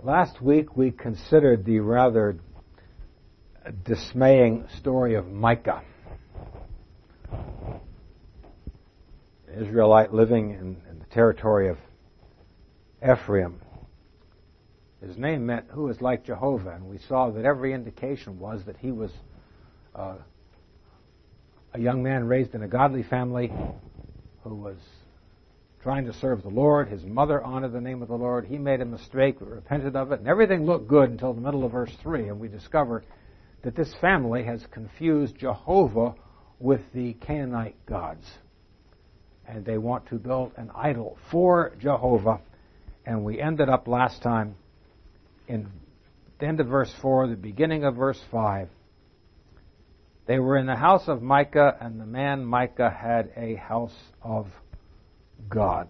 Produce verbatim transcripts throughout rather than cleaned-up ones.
Last week we considered the rather dismaying story of Micah, an Israelite living in, in the territory of Ephraim. His name meant "who is like Jehovah," and we saw that every indication was that he was uh, a young man raised in a godly family who was trying to serve the Lord. His mother honored the name of the Lord. He made a mistake, but repented of it, and everything looked good until the middle of verse three, and we discover that this family has confused Jehovah with the Canaanite gods, and they want to build an idol for Jehovah. And we ended up last time in the end of verse four, the beginning of verse five. They were in the house of Micah, and the man Micah had a house of gods.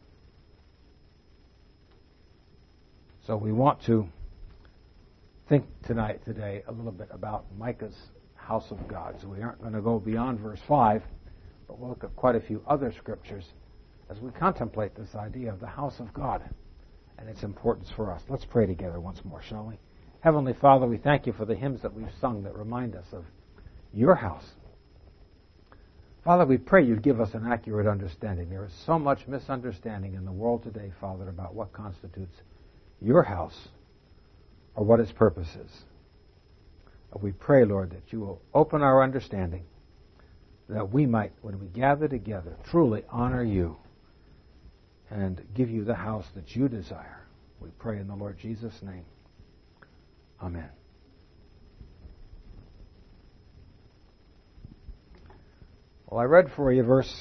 So we want to think tonight, today, a little bit about Micah's house of gods. We aren't going to go beyond verse five, but we'll look at quite a few other scriptures as we contemplate this idea of the house of God and its importance for us. Let's pray together once more, shall we? Heavenly Father, we thank you for the hymns that we've sung that remind us of your house. Father, we pray you'd give us an accurate understanding. There is so much misunderstanding in the world today, Father, about what constitutes your house or what its purpose is. But we pray, Lord, that you will open our understanding, that we might, when we gather together, truly honor you and give you the house that you desire. We pray in the Lord Jesus' name. Amen. Well, I read for you verse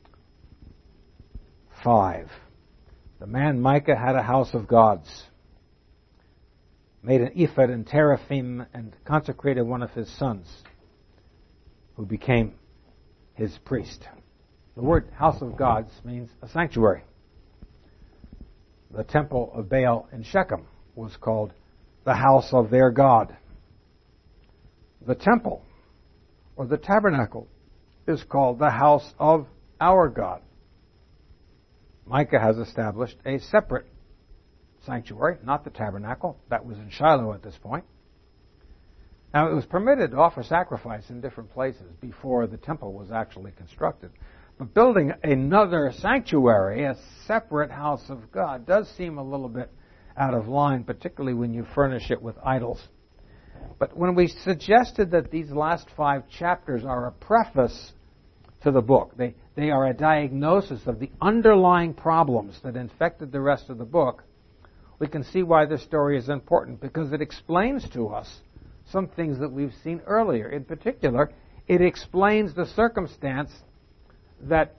five. The man Micah had a house of gods, made an ephod and teraphim, and consecrated one of his sons, who became his priest. The word house of gods means a sanctuary. The temple of Baal in Shechem was called the house of their God. The temple, or the tabernacle, is called the house of our God. Micah has established a separate sanctuary, not the tabernacle. That was in Shiloh at this point. Now, it was permitted to offer sacrifice in different places before the temple was actually constructed. But building another sanctuary, a separate house of God, does seem a little bit out of line, particularly when you furnish it with idols. But when we suggested that these last five chapters are a preface to the book, they, they are a diagnosis of the underlying problems that infected the rest of the book, we can see why this story is important, because it explains to us some things that we've seen earlier. In particular, it explains the circumstance that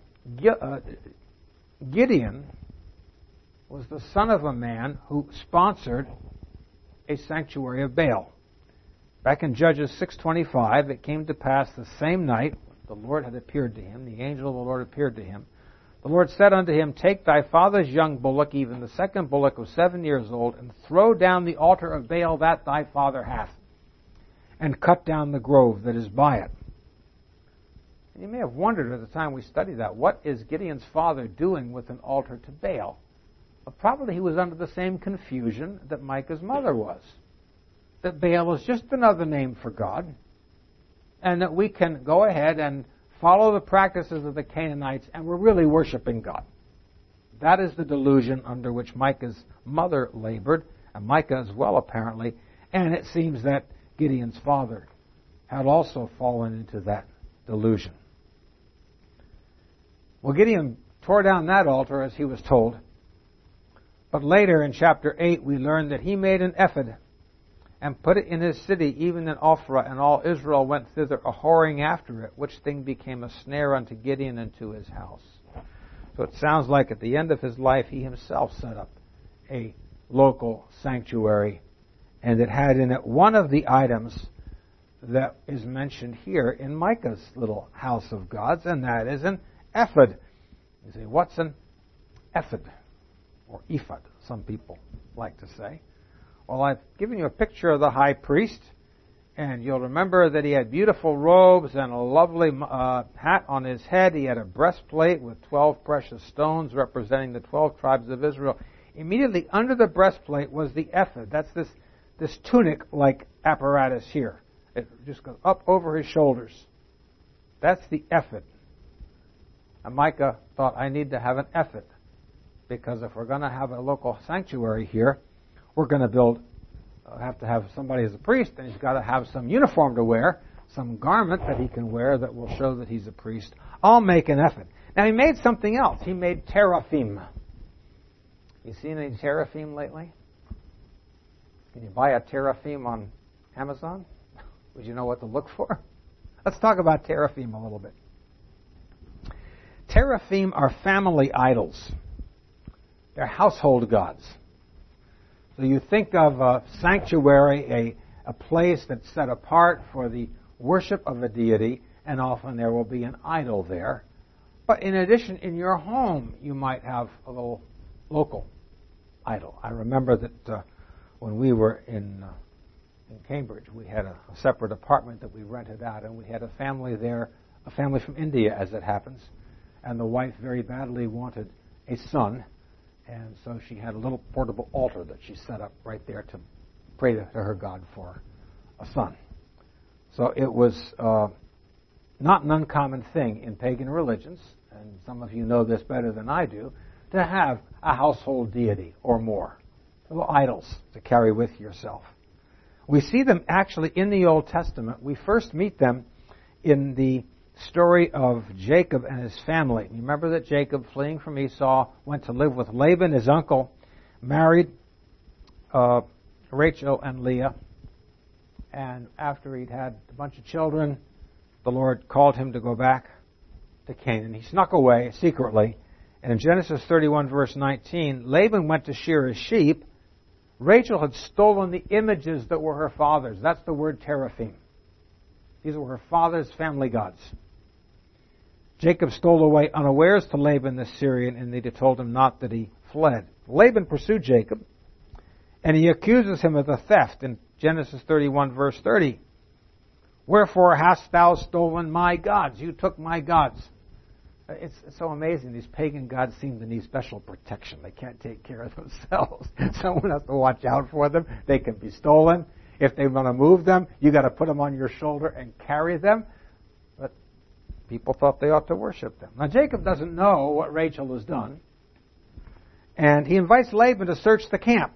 Gideon was the son of a man who sponsored a sanctuary of Baal. Back in Judges six twenty-five, it came to pass the same night the Lord had appeared to him, the angel of the Lord appeared to him. The Lord said unto him, Take thy father's young bullock, even the second bullock of seven years old, and throw down the altar of Baal that thy father hath, and cut down the grove that is by it. And you may have wondered at the time we studied that, what is Gideon's father doing with an altar to Baal? Well, probably he was under the same confusion that Micah's mother was, that Baal is just another name for God, and that we can go ahead and follow the practices of the Canaanites, and we're really worshiping God. That is the delusion under which Micah's mother labored, and Micah as well, apparently, and it seems that Gideon's father had also fallen into that delusion. Well, Gideon tore down that altar as he was told, but later in chapter eight we learn that he made an ephod and put it in his city, even in Ophrah, and all Israel went thither a-whoring after it, which thing became a snare unto Gideon and to his house. So it sounds like at the end of his life he himself set up a local sanctuary, and it had in it one of the items that is mentioned here in Micah's little house of gods, and that is an ephod. You say, what's an ephod? Or ephod, some people like to say. Well, I've given you a picture of the high priest, and you'll remember that he had beautiful robes and a lovely uh, hat on his head. He had a breastplate with twelve precious stones representing the twelve tribes of Israel. Immediately under the breastplate was the ephod. That's this, this tunic-like apparatus here. It just goes up over his shoulders. That's the ephod. And Micah thought, I need to have an ephod, because if we're going to have a local sanctuary here, we're going to build, uh, have to have somebody as a priest, and he's got to have some uniform to wear, some garment that he can wear that will show that he's a priest. I'll make an ephod. Now he made something else. He made teraphim. You seen any teraphim lately? Can you buy a teraphim on Amazon? Would you know what to look for? Let's talk about teraphim a little bit. Teraphim are family idols. They're household gods. So you think of a sanctuary, a, a place that's set apart for the worship of a deity, and often there will be an idol there. But in addition, in your home, you might have a little local idol. I remember that uh, when we were in uh, in Cambridge, we had a, a separate apartment that we rented out, and we had a family there, a family from India, as it happens, and the wife very badly wanted a son, and so she had a little portable altar that she set up right there to pray to, to her God for a son. So it was uh, not an uncommon thing in pagan religions, and some of you know this better than I do, to have a household deity or more, little idols to carry with yourself. We see them actually in the Old Testament. We first meet them in the story of Jacob and his family. You remember that Jacob, fleeing from Esau, went to live with Laban, his uncle, married uh, Rachel and Leah, and after he'd had a bunch of children, the Lord called him to go back to Canaan. He snuck away secretly, and in Genesis thirty-one, verse nineteen, Laban went to shear his sheep. Rachel had stolen the images that were her father's. That's the word teraphim. These were her father's family gods. Jacob stole away unawares to Laban the Syrian, and they told him not, that he fled. Laban pursued Jacob, and he accuses him of the theft in Genesis thirty-one, verse thirty. Wherefore hast thou stolen my gods? You took my gods. It's so amazing. These pagan gods seem to need special protection. They can't take care of themselves. Someone has to watch out for them. They can be stolen. If they want to move them, you got to put them on your shoulder and carry them. But people thought they ought to worship them. Now Jacob doesn't know what Rachel has done, and he invites Laban to search the camp.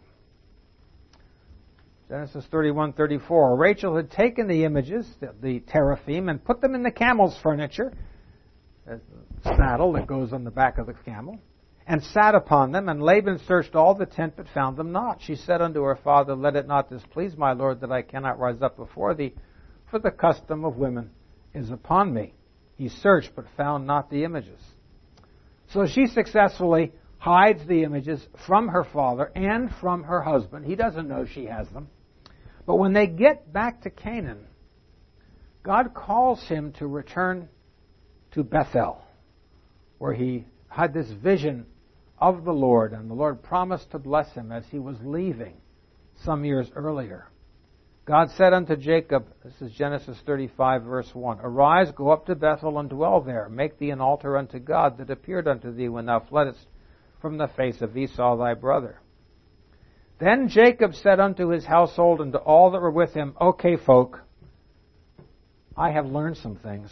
Genesis thirty-one, thirty-four. Rachel had taken the images, the, the teraphim, and put them in the camel's furniture, a saddle that goes on the back of the camel, and sat upon them. And Laban searched all the tent, but found them not. She said unto her father, Let it not displease my lord that I cannot rise up before thee, for the custom of women is upon me. He searched, but found not the images. So she successfully hides the images from her father and from her husband. He doesn't know she has them. But when they get back to Canaan, God calls him to return to Bethel, where he had this vision of the Lord, and the Lord promised to bless him as he was leaving some years earlier. God said unto Jacob, this is Genesis thirty-five, verse one, Arise, go up to Bethel, and dwell there. Make thee an altar unto God that appeared unto thee when thou fleddest from the face of Esau thy brother. Then Jacob said unto his household and to all that were with him, Okay, folk, I have learned some things.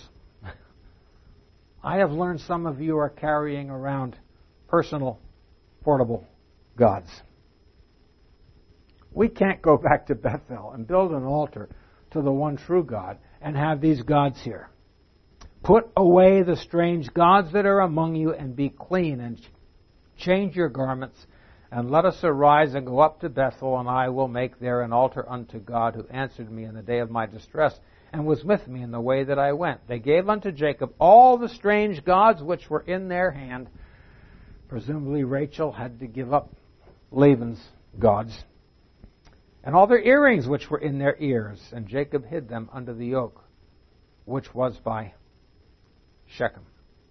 I have learned some of you are carrying around personal, portable gods. We can't go back to Bethel and build an altar to the one true God and have these gods here. Put away the strange gods that are among you and be clean, and change your garments, and let us arise and go up to Bethel, and I will make there an altar unto God, who answered me in the day of my distress, and was with me in the way that I went. They gave unto Jacob all the strange gods which were in their hand. Presumably Rachel had to give up Laban's gods. And all their earrings which were in their ears. And Jacob hid them under the oak, which was by Shechem.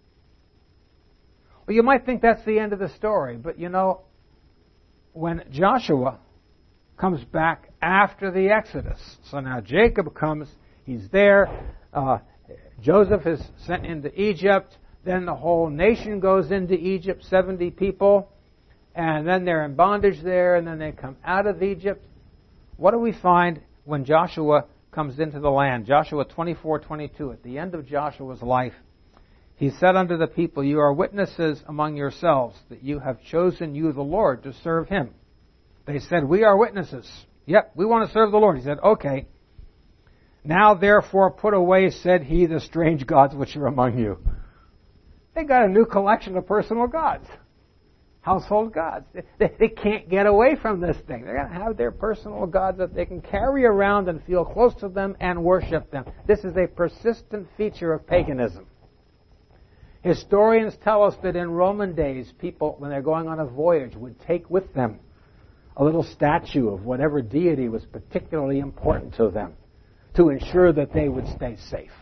Well, you might think that's the end of the story, but you know, when Joshua comes back after the Exodus, so now Jacob comes, he's there, uh, Joseph is sent into Egypt, then the whole nation goes into Egypt, seventy people, and then they're in bondage there, and then they come out of Egypt. What do we find when Joshua comes into the land? Joshua twenty-four twenty-two, at the end of Joshua's life, he said unto the people, you are witnesses among yourselves that you have chosen you the Lord to serve him. They said, we are witnesses. Yep, we want to serve the Lord. He said, okay. Now therefore put away, said he, the strange gods which are among you. They got a new collection of personal gods. Household gods. They, they can't get away from this thing. They're going to have their personal gods that they can carry around and feel close to them and worship them. This is a persistent feature of paganism. Historians tell us that in Roman days, people, when they're going on a voyage, would take with them a little statue of whatever deity was particularly important to them to ensure that they would stay safe.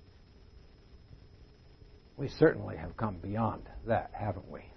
We certainly have come beyond that, haven't we?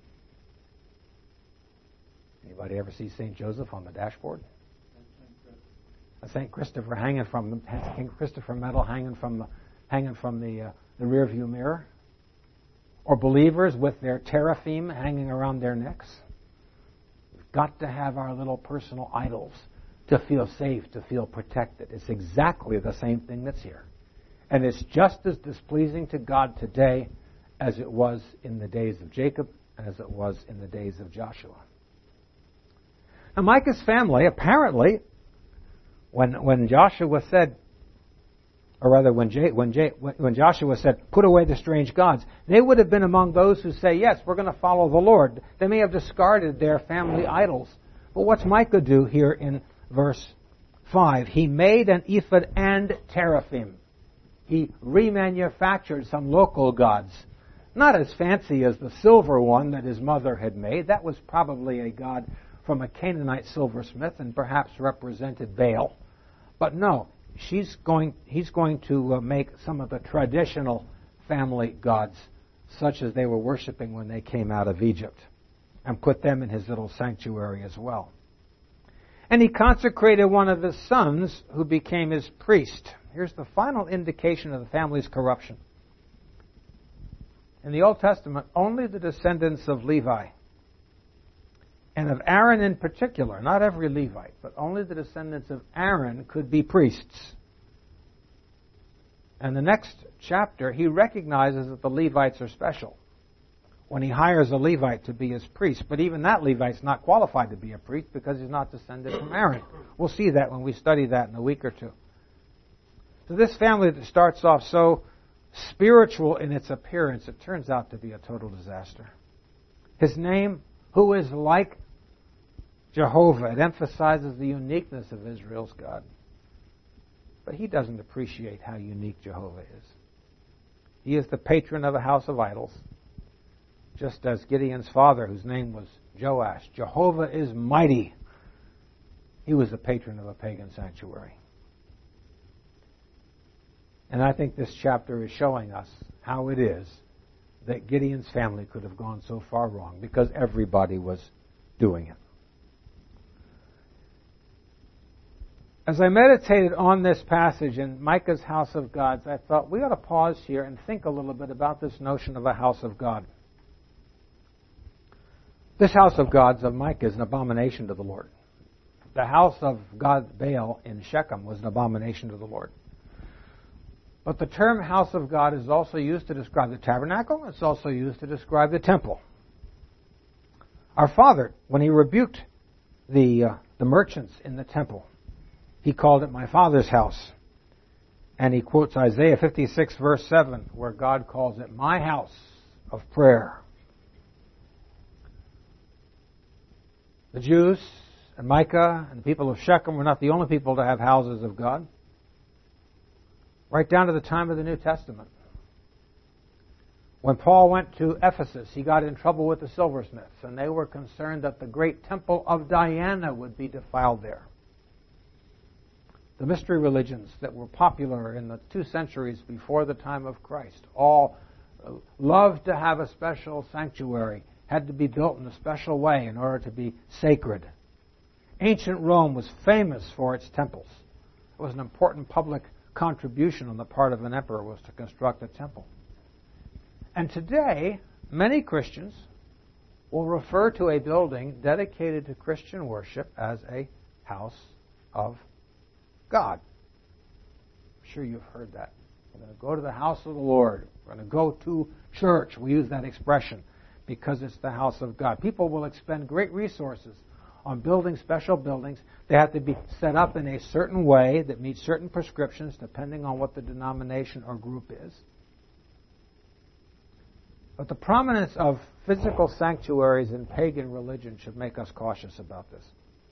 Anybody ever see Saint Joseph on the dashboard? A Saint Christopher hanging from the Saint Christopher medal hanging from the hanging from the uh, the rear view mirror, or believers with their teraphim hanging around their necks. We've got to have our little personal idols to feel safe, to feel protected. It's exactly the same thing that's here, and it's just as displeasing to God today as it was in the days of Jacob, as it was in the days of Joshua. Now, Micah's family, apparently, when when Joshua said, or rather when, J, when, J, when Joshua said, put away the strange gods, they would have been among those who say, yes, we're going to follow the Lord. They may have discarded their family idols. But what's Micah do here in verse five? He made an ephod and teraphim. He remanufactured some local gods. Not as fancy as the silver one that his mother had made. That was probably a god from a Canaanite silversmith and perhaps represented Baal. But no, she's going, he's going to uh, make some of the traditional family gods, such as they were worshiping when they came out of Egypt, and put them in his little sanctuary as well. And he consecrated one of his sons who became his priest. Here's the final indication of the family's corruption. In the Old Testament, only the descendants of Levi, and of Aaron in particular, not every Levite, but only the descendants of Aaron could be priests. And the next chapter, he recognizes that the Levites are special when he hires a Levite to be his priest. But even that Levite's not qualified to be a priest because he's not descended from Aaron. We'll see that when we study that in a week or two. So this family that starts off so spiritual in its appearance, it turns out to be a total disaster. His name, who is like Jehovah. It emphasizes the uniqueness of Israel's God. But he doesn't appreciate how unique Jehovah is. He is the patron of a house of idols, just as Gideon's father, whose name was Joash. Jehovah is mighty. He was the patron of a pagan sanctuary. And I think this chapter is showing us how it is that Gideon's family could have gone so far wrong, because everybody was doing it. As I meditated on this passage in Micah's house of gods, I thought we ought to pause here and think a little bit about this notion of a house of God. This house of gods of Micah is an abomination to the Lord. The house of God Baal in Shechem was an abomination to the Lord. But the term house of God is also used to describe the tabernacle. It's also used to describe the temple. Our Father, when he rebuked the, uh, the merchants in the temple, he called it my Father's house. And he quotes Isaiah fifty-six verse seven, where God calls it my house of prayer. The Jews and Micah and the people of Shechem were not the only people to have houses of God. Right down to the time of the New Testament. When Paul went to Ephesus, he got in trouble with the silversmiths, and they were concerned that the great temple of Diana would be defiled there. The mystery religions that were popular in the two centuries before the time of Christ all loved to have a special sanctuary, had to be built in a special way in order to be sacred. Ancient Rome was famous for its temples. It was an important public contribution on the part of an emperor was to construct a temple. And today, many Christians will refer to a building dedicated to Christian worship as a house of God. I'm sure you've heard that. We're going to go to the house of the Lord. We're going to go to church. We use that expression because it's the house of God. People will expend great resources on building special buildings. They have to be set up in a certain way that meets certain prescriptions depending on what the denomination or group is. But the prominence of physical sanctuaries in pagan religion should make us cautious about this.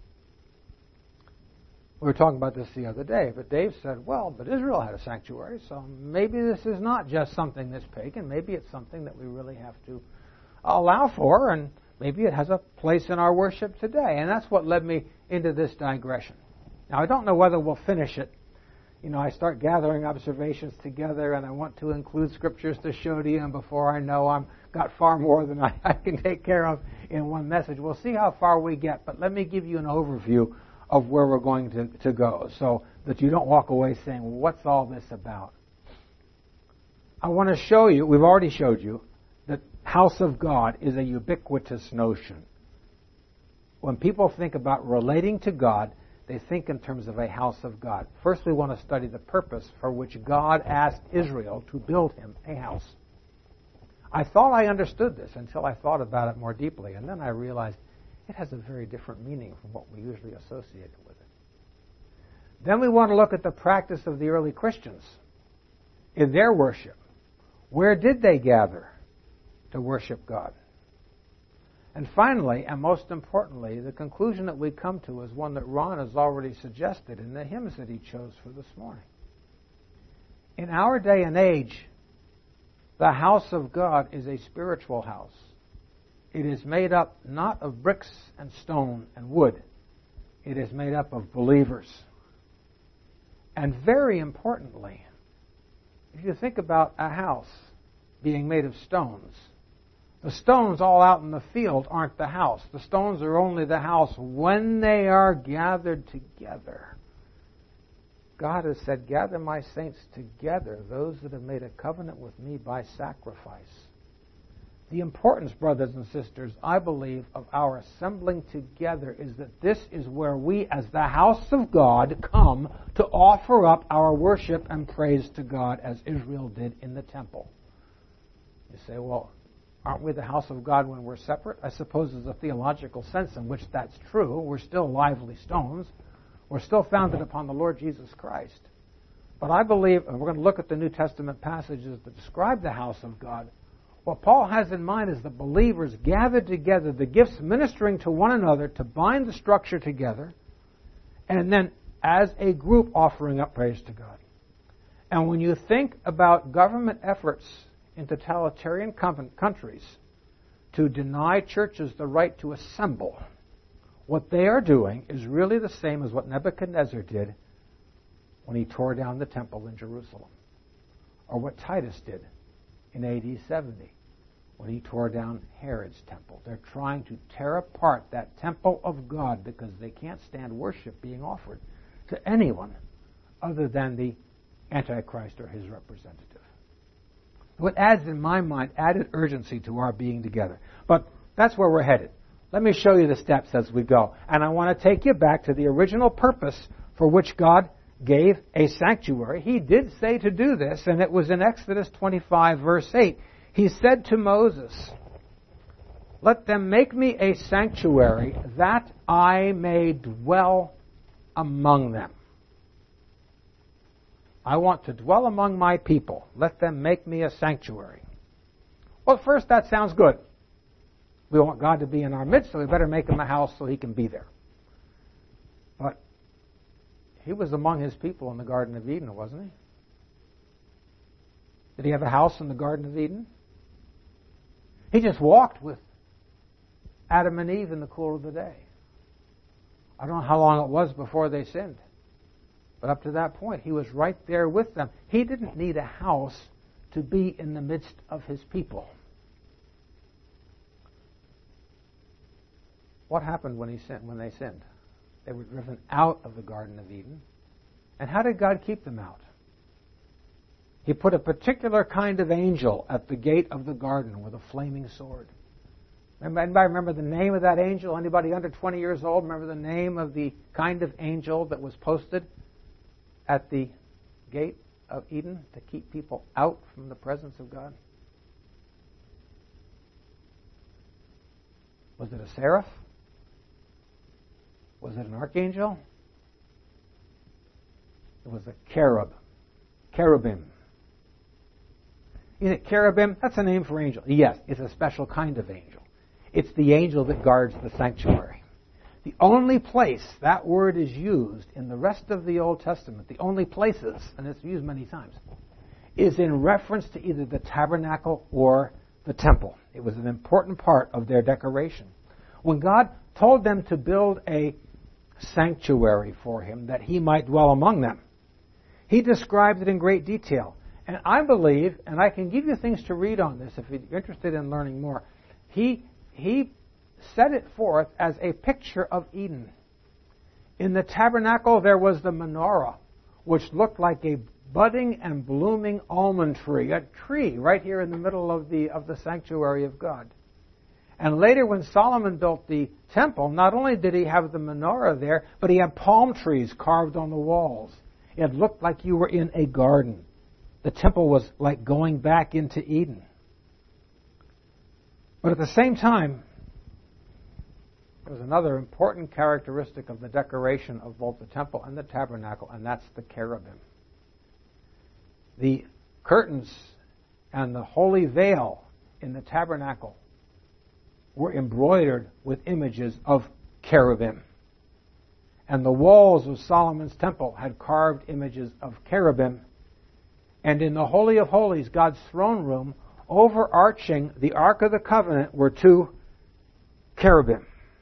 We were talking about this the other day, but Dave said, well, but Israel had a sanctuary, so maybe this is not just something that's pagan. Maybe it's something that we really have to allow for, and maybe it has a place in our worship today. And that's what led me into this digression. Now, I don't know whether we'll finish it. You know, I start gathering observations together, and I want to include scriptures to show to you, and before I know I've got far more than I, I can take care of in one message. We'll see how far we get, but let me give you an overview of where we're going to, to go so that you don't walk away saying, well, what's all this about? I want to show you, we've already showed you, that house of God is a ubiquitous notion. When people think about relating to God, they think in terms of a house of God. First, we want to study the purpose for which God asked Israel to build him a house. I thought I understood this until I thought about it more deeply, and then I realized it has a very different meaning from what we usually associate it with it. Then we want to look at the practice of the early Christians in their worship. Where did they gather to worship God? And finally, and most importantly, the conclusion that we come to is one that Ron has already suggested in the hymns that he chose for this morning. In our day and age, the house of God is a spiritual house. It is made up not of bricks and stone and wood. It is made up of believers. And very importantly, if you think about a house being made of stones, the stones all out in the field aren't the house. The stones are only the house when they are gathered together. God has said, gather my saints together, those that have made a covenant with me by sacrifice. The importance, brothers and sisters, I believe, of our assembling together is that this is where we, as the house of God, come to offer up our worship and praise to God as Israel did in the temple. You say, well, aren't we the house of God when we're separate? I suppose there's a theological sense in which that's true. We're still lively stones. We're still founded upon the Lord Jesus Christ. But I believe, and we're going to look at the New Testament passages that describe the house of God, what Paul has in mind is the believers gathered together, the gifts ministering to one another to bind the structure together, and then as a group offering up praise to God. And when you think about government efforts in totalitarian countries to deny churches the right to assemble, what they are doing is really the same as what Nebuchadnezzar did when he tore down the temple in Jerusalem, or what Titus did in A D seventy when he tore down Herod's temple. They're trying to tear apart that temple of God because they can't stand worship being offered to anyone other than the Antichrist or his representative. So it adds, in my mind, added urgency to our being together. But that's where we're headed. Let me show you the steps as we go. And I want to take you back to the original purpose for which God gave a sanctuary. He did say to do this, and it was in Exodus twenty-five, verse eight. He said to Moses, "Let them make me a sanctuary that I may dwell among them." I want to dwell among my people. Let them make me a sanctuary. Well, at first that sounds good. We want God to be in our midst, so we better make him a house so he can be there. But he was among his people in the Garden of Eden, wasn't he? Did he have a house in the Garden of Eden? He just walked with Adam and Eve in the cool of the day. I don't know how long it was before they sinned. But up to that point, he was right there with them. He didn't need a house to be in the midst of his people. What happened when he sinned, when they sinned? They were driven out of the Garden of Eden. And how did God keep them out? He put a particular kind of angel at the gate of the garden with a flaming sword Anybody remember the name of that angel? Anybody under twenty years old remember the name of the kind of angel that was posted at the gate of Eden to keep people out from the presence of God? Was it a seraph? Was it an archangel? It was a cherub. Cherubim. Is it cherubim? That's a name for angel. Yes, it's a special kind of angel. It's the angel that guards the sanctuary. The only place that word is used in the rest of the Old Testament, the only places, and it's used many times, is in reference to either the tabernacle or the temple. It was an important part of their decoration. When God told them to build a sanctuary for him that he might dwell among them, he described it in great detail. And I believe, and I can give you things to read on this if you're interested in learning more, he, he set it forth as a picture of Eden. In the tabernacle there was the menorah, which looked like a budding and blooming almond tree, a tree right here in the middle of the, of the sanctuary of God. And later when Solomon built the temple, not only did he have the menorah there, but he had palm trees carved on the walls. It looked like you were in a garden. The temple was like going back into Eden. But at the same time, there was another important characteristic of the decoration of both the temple and the tabernacle, and that's the cherubim. The curtains and the holy veil in the tabernacle were embroidered with images of cherubim. And the walls of Solomon's temple had carved images of cherubim. And in the Holy of Holies, God's throne room, overarching the Ark of the Covenant were two cherubim.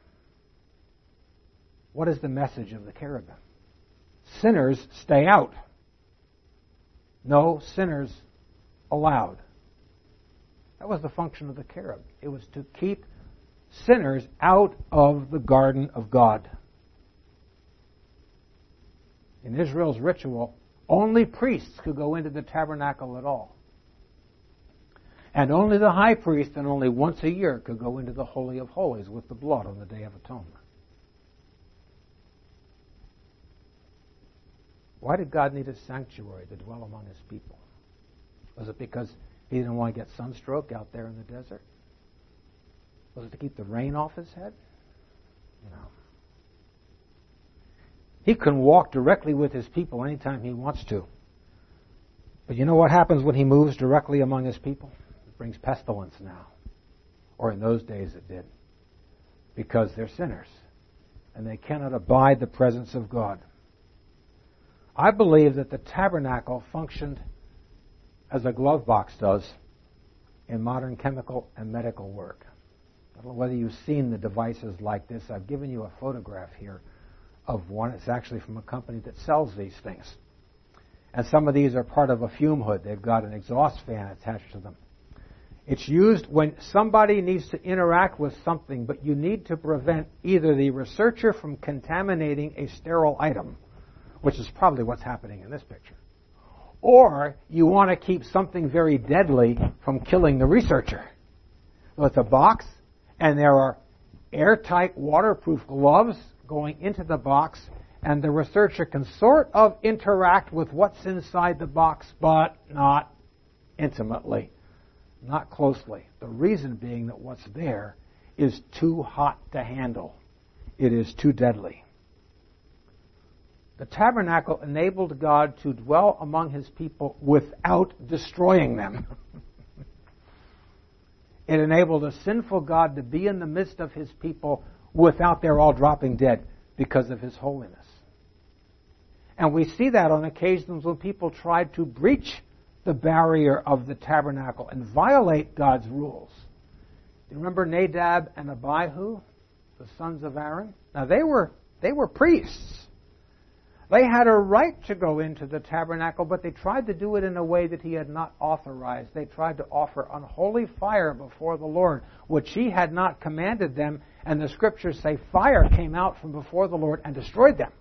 What is the message of the cherubim? Sinners stay out. No sinners allowed. That was the function of the cherub. It was to keep sinners out of the garden of God. In Israel's ritual, only priests could go into the tabernacle at all. And only the high priest, and only once a year, could go into the Holy of Holies with the blood on the Day of Atonement. Why did God need a sanctuary to dwell among his people? Was it because he didn't want to get sunstroke out there in the desert? Was it to keep the rain off his head? No. He can walk directly with his people anytime he wants to. But you know what happens when he moves directly among his people? It brings pestilence now. Or in those days it did. Because they're sinners. And they cannot abide the presence of God. I believe that the tabernacle functioned as a glove box does in modern chemical and medical work. I don't know whether you've seen the devices like this. I've given you a photograph here of one. It's actually from a company that sells these things. And some of these are part of a fume hood. They've got an exhaust fan attached to them. It's used when somebody needs to interact with something, but you need to prevent either the researcher from contaminating a sterile item, which is probably what's happening in this picture, or you want to keep something very deadly from killing the researcher. So it's a box, and there are airtight waterproof gloves going into the box, and the researcher can sort of interact with what's inside the box, but not intimately, not closely. The reason being that what's there is too hot to handle. It is too deadly. The tabernacle enabled God to dwell among his people without destroying them. It enabled a sinful God to be in the midst of his people without their all dropping dead because of his holiness. And we see that on occasions when people tried to breach the barrier of the tabernacle and violate God's rules. Do you remember Nadab and Abihu, the sons of Aaron? Now they were they were priests. They had a right to go into the tabernacle, but they tried to do it in a way that he had not authorized. They tried to offer unholy fire before the Lord, which he had not commanded them, and the scriptures say fire came out from before the Lord and destroyed them.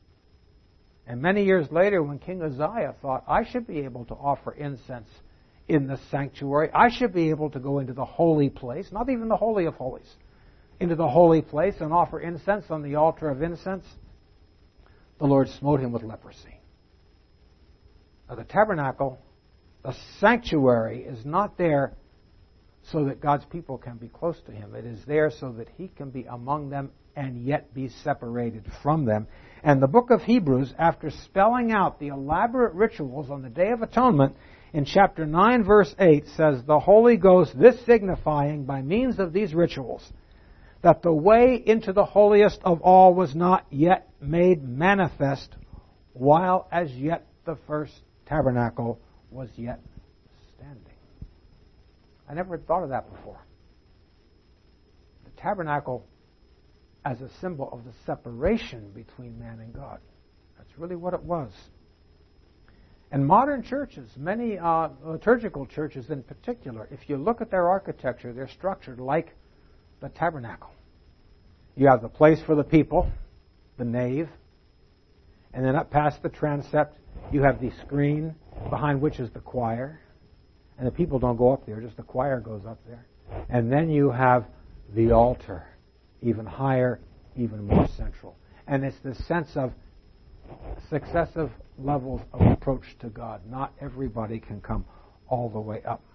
And many years later, when King Uzziah thought, I should be able to offer incense in the sanctuary. I should be able to go into the holy place, not even the Holy of Holies, into the holy place and offer incense on the altar of incense. The Lord smote him with leprosy. Now, the tabernacle, the sanctuary, is not there so that God's people can be close to him. It is there so that he can be among them and yet be separated from them. And the book of Hebrews, after spelling out the elaborate rituals on the Day of Atonement, in chapter nine, verse eight, says, "The Holy Ghost, this signifying by means of these rituals, that the way into the holiest of all was not yet made manifest, while as yet the first tabernacle was yet standing." I never thought of that before. The tabernacle as a symbol of the separation between man and God. That's really what it was. And modern churches, many uh, liturgical churches in particular, if you look at their architecture, they're structured like the tabernacle. You have the place for the people, the nave, and then up past the transept, you have the screen behind which is the choir. And the people don't go up there, just the choir goes up there. And then you have the altar, even higher, even more central. And it's the sense of successive levels of approach to God. Not everybody can come all the way up.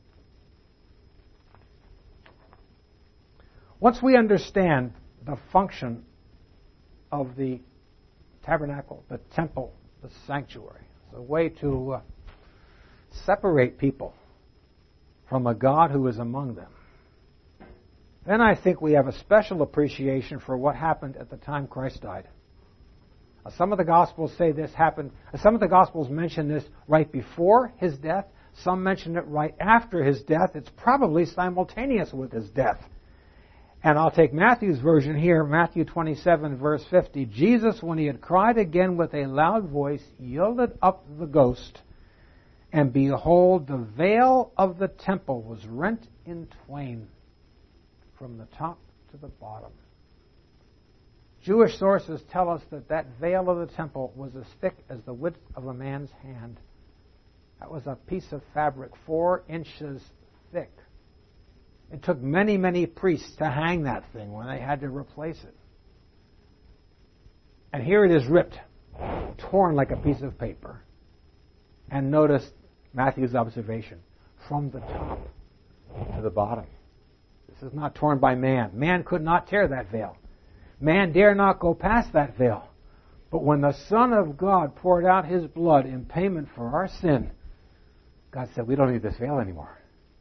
Once we understand the function of the tabernacle, the temple, the sanctuary, it's a way to uh, separate people from a God who is among them, then I think we have a special appreciation for what happened at the time Christ died. Uh, some of the Gospels say this happened, uh, some of the Gospels mention this right before his death, some mention it right after his death. It's probably simultaneous with his death. And I'll take Matthew's version here, Matthew twenty-seven, verse fifty. Jesus, when he had cried again with a loud voice, yielded up the ghost. And behold, the veil of the temple was rent in twain from the top to the bottom. Jewish sources tell us that that veil of the temple was as thick as the width of a man's hand. That was a piece of fabric four inches thick. It took many, many priests to hang that thing when they had to replace it. And here it is ripped, torn like a piece of paper. And notice Matthew's observation, from the top to the bottom. This is not torn by man. Man could not tear that veil. Man dare not go past that veil. But when the Son of God poured out his blood in payment for our sin, God said, we don't need this veil anymore.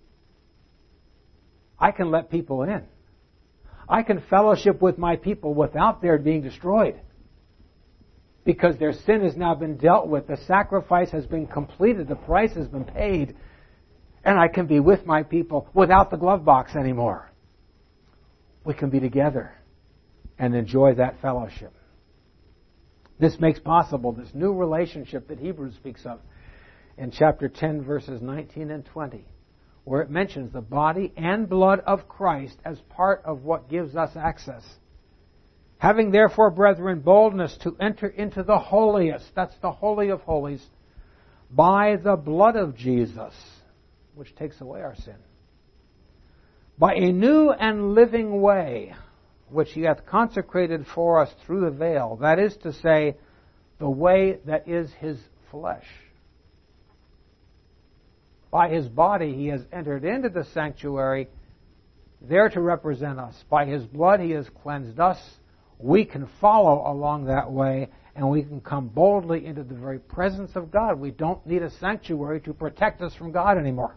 I can let people in. I can fellowship with my people without their being destroyed. Because their sin has now been dealt with. The sacrifice has been completed. The price has been paid. And I can be with my people without the glove box anymore. We can be together and enjoy that fellowship. This makes possible this new relationship that Hebrews speaks of in chapter ten, verses nineteen and twenty, where it mentions the body and blood of Christ as part of what gives us access. Having therefore, brethren, boldness to enter into the holiest, that's the Holy of Holies, by the blood of Jesus, which takes away our sin, by a new and living way, which he hath consecrated for us through the veil, that is to say, the way that is his flesh. By his body he has entered into the sanctuary, there to represent us. By his blood he has cleansed us. We can follow along that way, and we can come boldly into the very presence of God. We don't need a sanctuary to protect us from God anymore.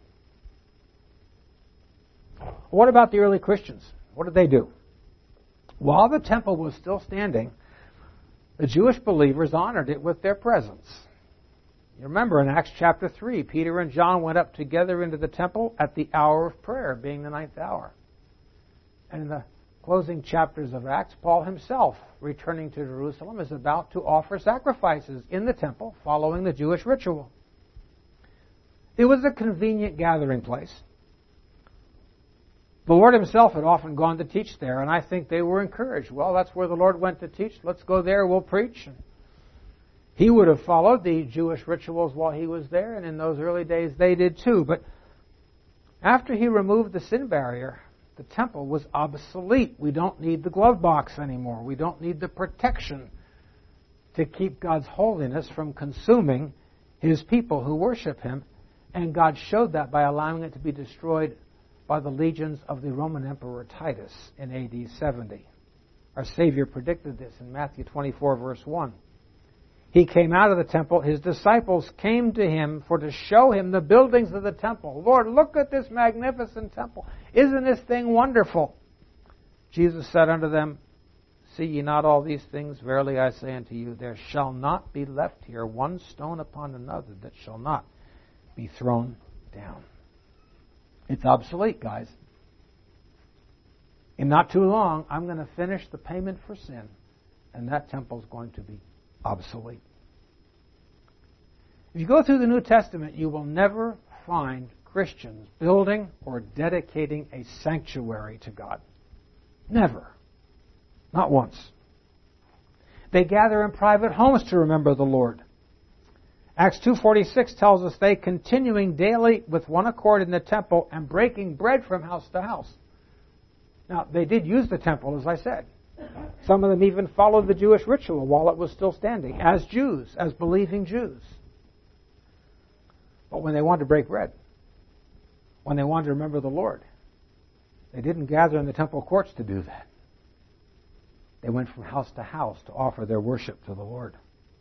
What about the early Christians? What did they do? While the temple was still standing, the Jewish believers honored it with their presence. You remember in Acts chapter three, Peter and John went up together into the temple at the hour of prayer, being the ninth hour. And in the closing chapters of Acts, Paul himself, returning to Jerusalem, is about to offer sacrifices in the temple, following the Jewish ritual. It was a convenient gathering place. The Lord himself had often gone to teach there, and I think they were encouraged. Well, that's where the Lord went to teach. Let's go there, we'll preach. He would have followed the Jewish rituals while he was there, and in those early days they did too. But after he removed the sin barrier, the temple was obsolete. We don't need the glove box anymore. We don't need the protection to keep God's holiness from consuming His people who worship Him. And God showed that by allowing it to be destroyed by the legions of the Roman Emperor Titus in A D seventy. Our Savior predicted this in Matthew twenty-four, verse one. He came out of the temple. His disciples came to Him for to show Him the buildings of the temple. Lord, look at this magnificent temple. Isn't this thing wonderful? Jesus said unto them, See ye not all these things? Verily I say unto you, there shall not be left here one stone upon another that shall not be thrown down. It's obsolete, guys. In not too long, I'm going to finish the payment for sin, and that temple is going to be obsolete. If you go through the New Testament, you will never find Christians building or dedicating a sanctuary to God. Never. Not once. They gather in private homes to remember the Lord. Acts two forty-six tells us they continuing daily with one accord in the temple and breaking bread from house to house. Now, they did use the temple, as I said. Some of them even followed the Jewish ritual while it was still standing, as Jews, as believing Jews. But when they wanted to break bread, when they wanted to remember the Lord, they didn't gather in the temple courts to do that. They went from house to house to offer their worship to the Lord.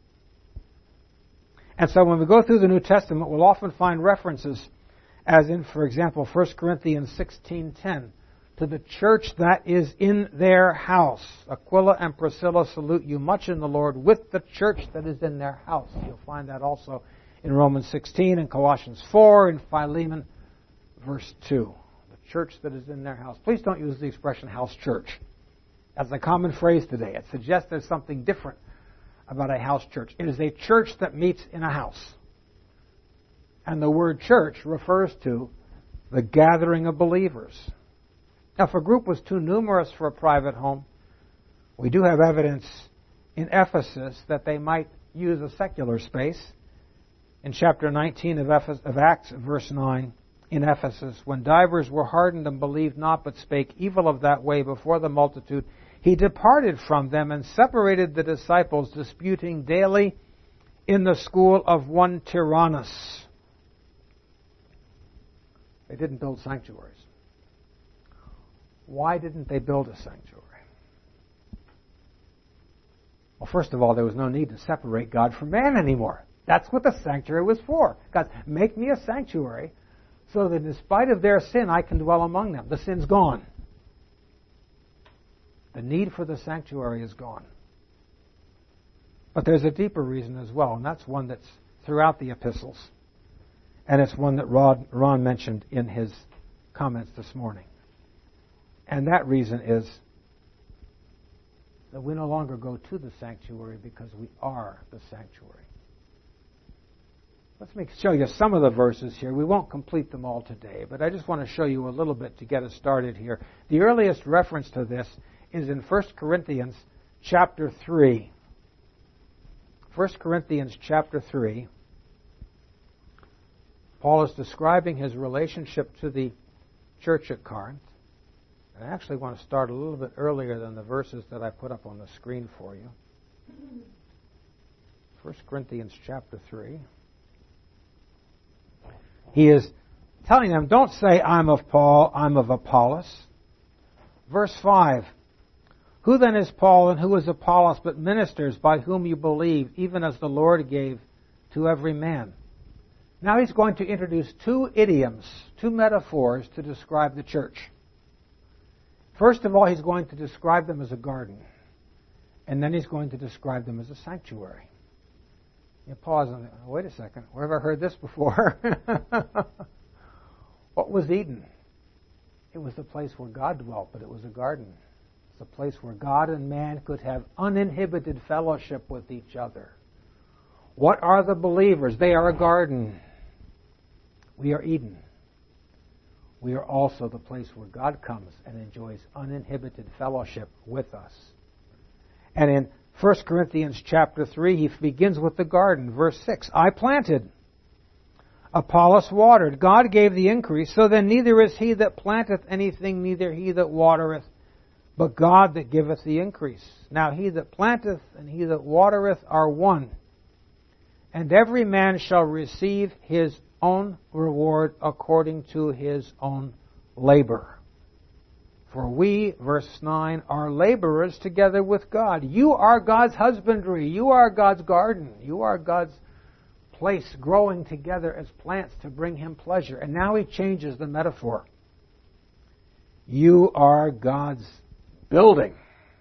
And so when we go through the New Testament, we'll often find references, as in, for example, First Corinthians sixteen ten, to the church that is in their house. Aquila and Priscilla salute you much in the Lord with the church that is in their house. You'll find that also in Romans sixteen, in Colossians four, in Philemon, verse two. The church that is in their house. Please don't use the expression house church as a common phrase today. It suggests there's something different about a house church. It is a church that meets in a house. And the word church refers to the gathering of believers. Now, if a group was too numerous for a private home, we do have evidence in Ephesus that they might use a secular space. In chapter nineteen of, Ephes- of Acts, verse nine, in Ephesus, when divers were hardened and believed not, but spake evil of that way before the multitude, he departed from them and separated the disciples, disputing daily in the school of one Tyrannus. They didn't build sanctuaries. Why didn't they build a sanctuary? Well, first of all, there was no need to separate God from man anymore. That's what the sanctuary was for. God, make me a sanctuary so that in spite of their sin, I can dwell among them. The sin's gone. The need for the sanctuary is gone. But there's a deeper reason as well, and that's one that's throughout the epistles. And it's one that Rod, Ron mentioned in his comments this morning. And that reason is that we no longer go to the sanctuary because we are the sanctuary. Let's make, show you some of the verses here. We won't complete them all today, but I just want to show you a little bit to get us started here. The earliest reference to this is in First Corinthians chapter three. First Corinthians chapter three. Paul is describing his relationship to the church at Corinth. I actually want to start a little bit earlier than the verses that I put up on the screen for you. First Corinthians chapter three. He is telling them, don't say, I'm of Paul, I'm of Apollos. Verse five. Who then is Paul and who is Apollos but ministers by whom you believe, even as the Lord gave to every man? Now he's going to introduce two idioms, two metaphors to describe the church. First of all, he's going to describe them as a garden. And then he's going to describe them as a sanctuary. You pause and think, wait a second, where have I heard this before? What was Eden? It was the place where God dwelt, but it was a garden. It's a place where God and man could have uninhibited fellowship with each other. What are the believers? They are a garden. We are Eden. We are also the place where God comes and enjoys uninhibited fellowship with us. And in First Corinthians chapter three, he begins with the garden, verse six. I planted, Apollos watered, God gave the increase, so then neither is he that planteth anything, neither he that watereth, but God that giveth the increase. Now he that planteth and he that watereth are one, and every man shall receive his own reward according to his own labor. For we, verse nine, are laborers together with God. You are God's husbandry. You are God's garden. You are God's place growing together as plants to bring Him pleasure. And now He changes the metaphor. You are God's building.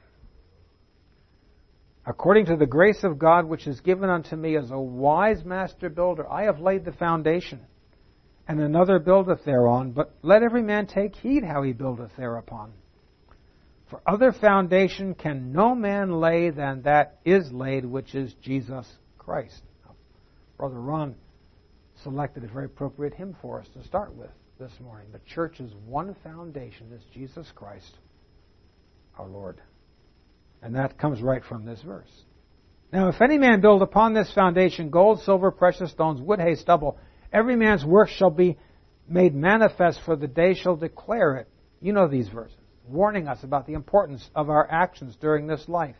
According to the grace of God which is given unto me as a wise master builder, I have laid the foundation, and another buildeth thereon, but let every man take heed how he buildeth thereupon. For other foundation can no man lay than that is laid, which is Jesus Christ. Now, Brother Ron selected a very appropriate hymn for us to start with this morning. The church's one foundation is Jesus Christ, our Lord. And that comes right from this verse. Now, if any man build upon this foundation gold, silver, precious stones, wood, hay, stubble, every man's work shall be made manifest, for the day shall declare it. You know these verses, warning us about the importance of our actions during this life.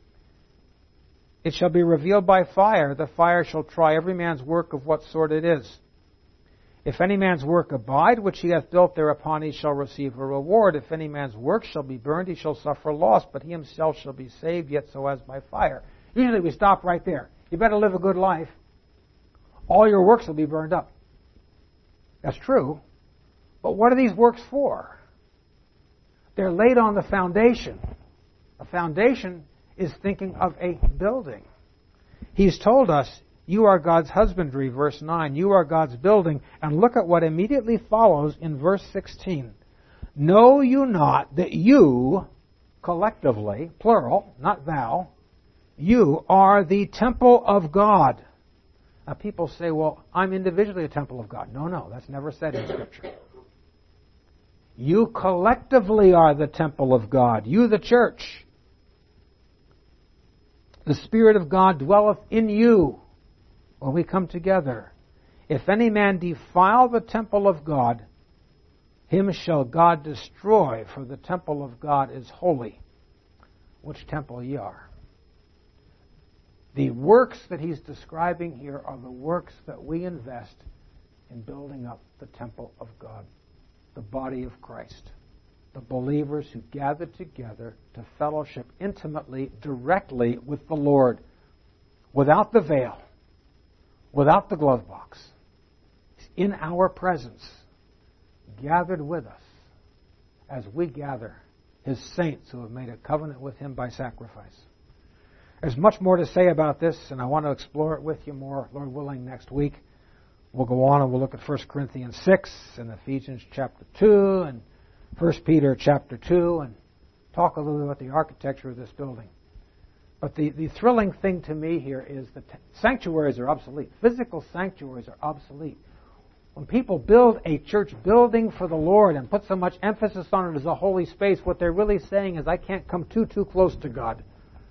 It shall be revealed by fire. The fire shall try every man's work of what sort it is. If any man's work abide, which he hath built thereupon, he shall receive a reward. If any man's work shall be burned, he shall suffer loss, but he himself shall be saved, yet so as by fire. Usually we stop right there. You better live a good life. All your works will be burned up. That's true. But what are these works for? They're laid on the foundation. A foundation is thinking of a building. He's told us, you are God's husbandry, verse nine. You are God's building. And look at what immediately follows in verse sixteen. Know you not that you, collectively, plural, not thou, you are the temple of God. Now people say, well, I'm individually a temple of God. No, no, that's never said in Scripture. You collectively are the temple of God. You, the church. The Spirit of God dwelleth in you when we come together. If any man defile the temple of God, him shall God destroy, for the temple of God is holy, which temple ye are. The works that he's describing here are the works that we invest in building up the temple of God, the body of Christ, the believers who gather together to fellowship intimately, directly with the Lord, without the veil, without the glove box. He's in our presence, gathered with us as we gather His saints who have made a covenant with Him by sacrifice. There's much more to say about this, and I want to explore it with you more, Lord willing, next week. We'll go on and we'll look at First Corinthians six and Ephesians chapter two and First Peter chapter two and talk a little bit about the architecture of this building. But the, the thrilling thing to me here is that sanctuaries are obsolete. Physical sanctuaries are obsolete. When people build a church building for the Lord and put so much emphasis on it as a holy space, what they're really saying is, I can't come too, too close to God.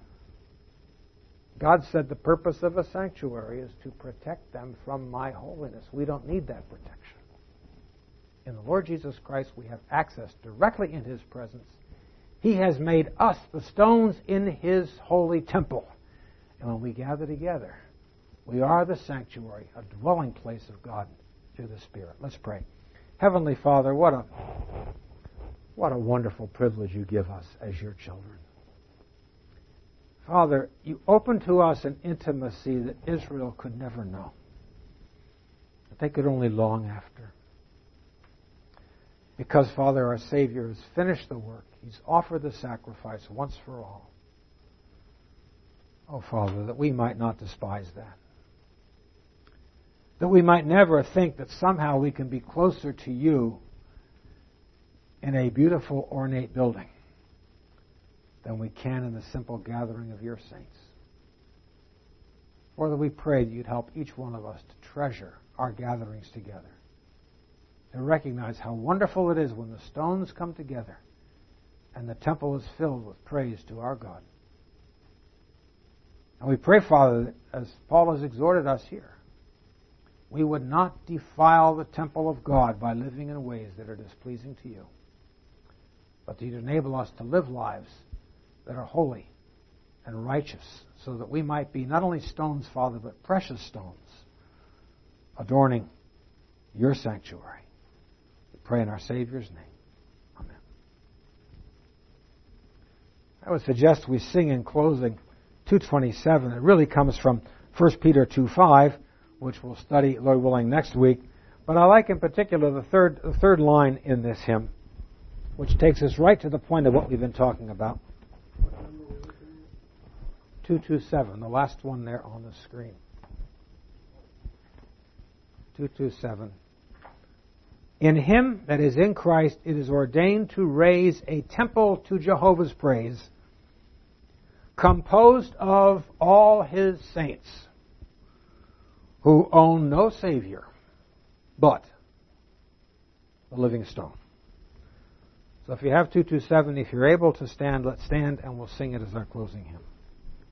God said the purpose of a sanctuary is to protect them from my holiness. We don't need that protection. In the Lord Jesus Christ, we have access directly in His presence. He has made us the stones in His holy temple. And when we gather together, we are the sanctuary, a dwelling place of God through the Spirit. Let's pray. Heavenly Father, what a, what a wonderful privilege you give us as your children. Father, you open to us an intimacy that Israel could never know, that they could only long after. Because, Father, our Savior has finished the work. He's offered the sacrifice once for all. Oh, Father, that we might not despise that. That we might never think that somehow we can be closer to you in a beautiful, ornate building than we can in the simple gathering of your saints. Father, we pray that you'd help each one of us to treasure our gatherings together, to recognize how wonderful it is when the stones come together and the temple is filled with praise to our God. And we pray, Father, that as Paul has exhorted us here, we would not defile the temple of God by living in ways that are displeasing to you, but that you'd enable us to live lives that are holy and righteous, so that we might be not only stones, Father, but precious stones, adorning your sanctuary. We pray in our Savior's name. Amen. I would suggest we sing in closing two twenty-seven. It really comes from First Peter two five, which we'll study, Lord willing, next week. But I like in particular the third, the third line in this hymn, which takes us right to the point of what we've been talking about. two twenty-seven, the last one there on the screen. two twenty-seven. In Him, that is in Christ, it is ordained to raise a temple to Jehovah's praise, composed of all His saints, who own no Savior but the living stone. So if you have two twenty-seven, if you're able to stand, let's stand and we'll sing it as our closing hymn.